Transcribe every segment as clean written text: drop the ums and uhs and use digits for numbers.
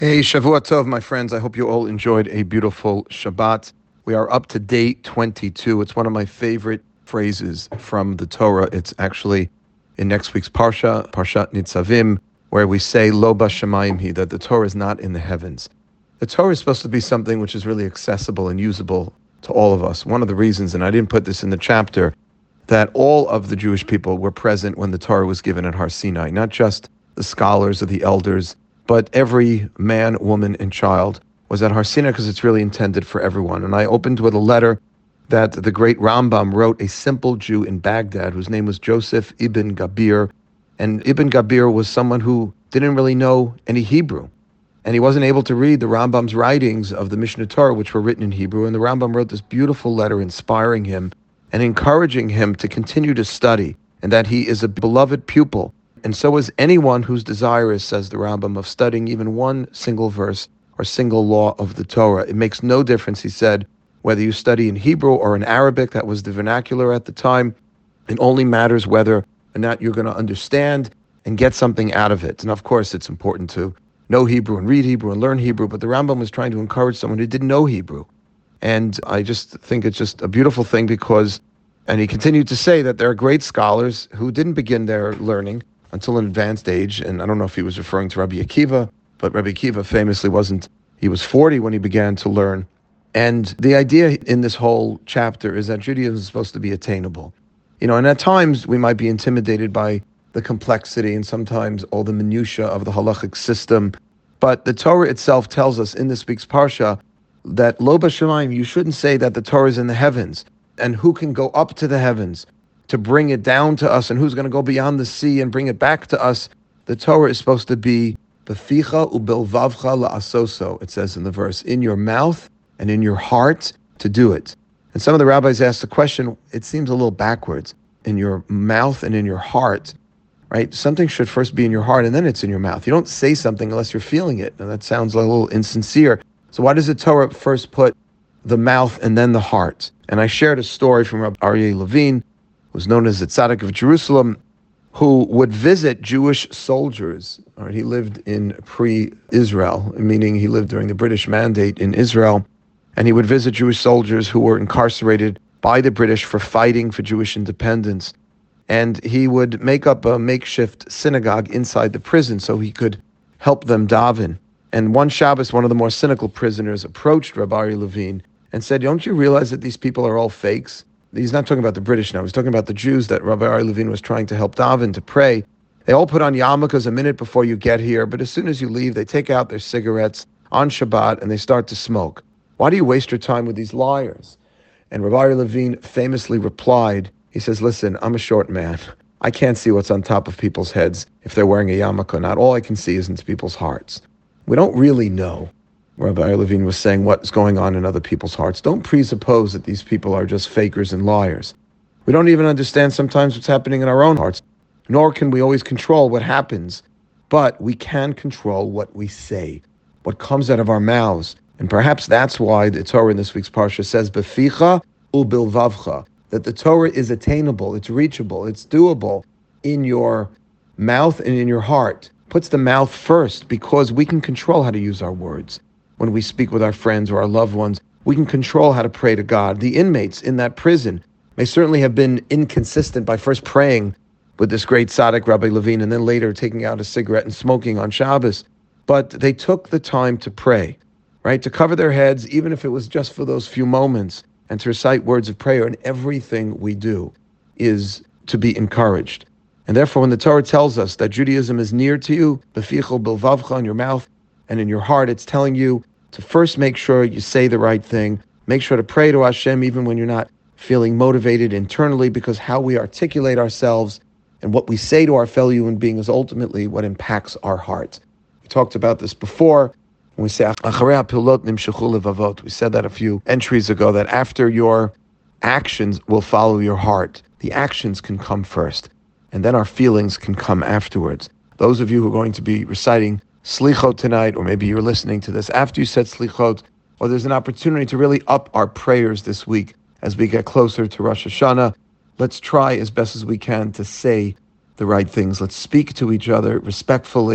Hey, Shavua Tov, my friends. I hope you all enjoyed a beautiful Shabbat. We are up to day 22. It's one of my favorite phrases from the Torah. It's actually in next week's Parsha, Parshat Nitzavim, where we say, Lo b'shamayim hi, that the Torah is not in the heavens. The Torah is supposed to be something which is really accessible and usable to all of us. One of the reasons, and I didn't put this in the chapter, that all of the Jewish people were present when the Torah was given at Har Sinai, not just the scholars or the elders, but every man, woman, and child was at Har Sinai because it's really intended for everyone. And I opened with a letter that the great Rambam wrote, a simple Jew in Baghdad whose name was Joseph ibn Gabir. And Ibn Gabir was someone who didn't really know any Hebrew. And he wasn't able to read the Rambam's writings of the Mishnah Torah, which were written in Hebrew. And the Rambam wrote this beautiful letter inspiring him and encouraging him to continue to study, and that he is a beloved pupil. And so is anyone whose desire is, says the Rambam, of studying even one single verse or single law of the Torah. It makes no difference, he said, whether you study in Hebrew or in Arabic. That was the vernacular at the time. It only matters whether or not you're going to understand and get something out of it. And of course, it's important to know Hebrew and read Hebrew and learn Hebrew, but the Rambam was trying to encourage someone who didn't know Hebrew. And I just think it's just a beautiful thing because, and he continued to say that there are great scholars who didn't begin their learning until an advanced age. And I don't know if he was referring to Rabbi Akiva, but Rabbi Akiva famously he was 40 when he began to learn. And the idea in this whole chapter is that Judaism is supposed to be attainable. And at times we might be intimidated by the complexity and sometimes all the minutiae of the halachic system. But the Torah itself tells us in this week's Parsha that Lo b'shamayim, you shouldn't say that the Torah is in the heavens. And who can go up to the heavens to bring it down to us, and who's going to go beyond the sea and bring it back to us? The Torah is supposed to be beficha ubilvavcha la'asoso, it says in the verse, in your mouth and in your heart to do it. And some of the rabbis asked the question, it seems a little backwards, in your mouth and in your heart, right? Something should first be in your heart and then it's in your mouth. You don't say something unless you're feeling it, and that sounds a little insincere. So why does the Torah first put the mouth and then the heart? And I shared a story from Rabbi Aryeh Levine, who's known as the Tzaddik of Jerusalem, who would visit Jewish soldiers. All right, he lived in pre-Israel, meaning he lived during the British Mandate in Israel, and he would visit Jewish soldiers who were incarcerated by the British for fighting for Jewish independence. And he would make up a makeshift synagogue inside the prison so he could help them daven. And one Shabbos, one of the more cynical prisoners approached Rabbi Aryeh Levine and said, don't you realize that these people are all fakes? He's not talking about the British now. He's talking about the Jews that Rabbi Aryeh Levine was trying to help daven, to pray. They all put on yarmulkes a minute before you get here, but as soon as you leave, they take out their cigarettes on Shabbat and they start to smoke. Why do you waste your time with these liars? And Rabbi Aryeh Levine famously replied, he says, listen, I'm a short man. I can't see what's on top of people's heads if they're wearing a yarmulke or not. All I can see is into people's hearts. We don't really know. Rabbi Aryeh Levine was saying what's going on in other people's hearts. Don't presuppose that these people are just fakers and liars. We don't even understand sometimes what's happening in our own hearts, nor can we always control what happens. But we can control what we say, what comes out of our mouths. And perhaps that's why the Torah in this week's Parsha says, Beficha ubilvavcha, that the Torah is attainable, it's reachable, it's doable in your mouth and in your heart. Puts the mouth first because we can control how to use our words. When we speak with our friends or our loved ones, we can control how to pray to God. The inmates in that prison may certainly have been inconsistent by first praying with this great tzaddik, Rabbi Levine, and then later taking out a cigarette and smoking on Shabbos. But they took the time to pray, right? To cover their heads, even if it was just for those few moments, and to recite words of prayer. And everything we do is to be encouraged. And therefore, when the Torah tells us that Judaism is near to you, beficha bilvavcha, in your mouth and in your heart, it's telling you to first make sure you say the right thing. Make sure to pray to Hashem even when you're not feeling motivated internally, because how we articulate ourselves and what we say to our fellow human being is ultimately what impacts our heart. We talked about this before when we say, Acharei hapilot nimshechu levavot. We said that a few entries ago, that after your actions will follow your heart. The actions can come first, and then our feelings can come afterwards. Those of you who are going to be reciting Slichot tonight, or maybe you're listening to this after you said Slichot, or there's an opportunity to really up our prayers this week as we get closer to Rosh Hashanah. Let's try as best as we can to say the right things. Let's speak to each other respectfully.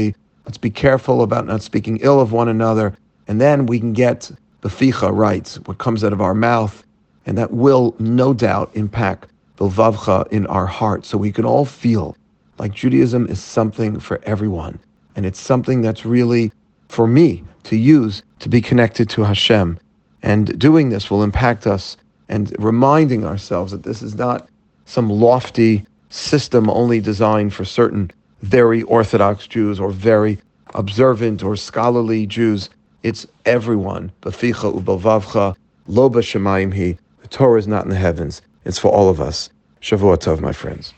Let's be careful about not speaking ill of one another. And then we can get the ficha right, what comes out of our mouth. And that will no doubt impact the vavcha in our heart. So we can all feel like Judaism is something for everyone. And it's something that's really for me to use to be connected to Hashem. And doing this will impact us and reminding ourselves that this is not some lofty system only designed for certain very Orthodox Jews or very observant or scholarly Jews. It's everyone. B'ficha u'b'vavcha, lo b'shamayim hi. The Torah is not in the heavens. It's for all of us. Shavua Tov, my friends.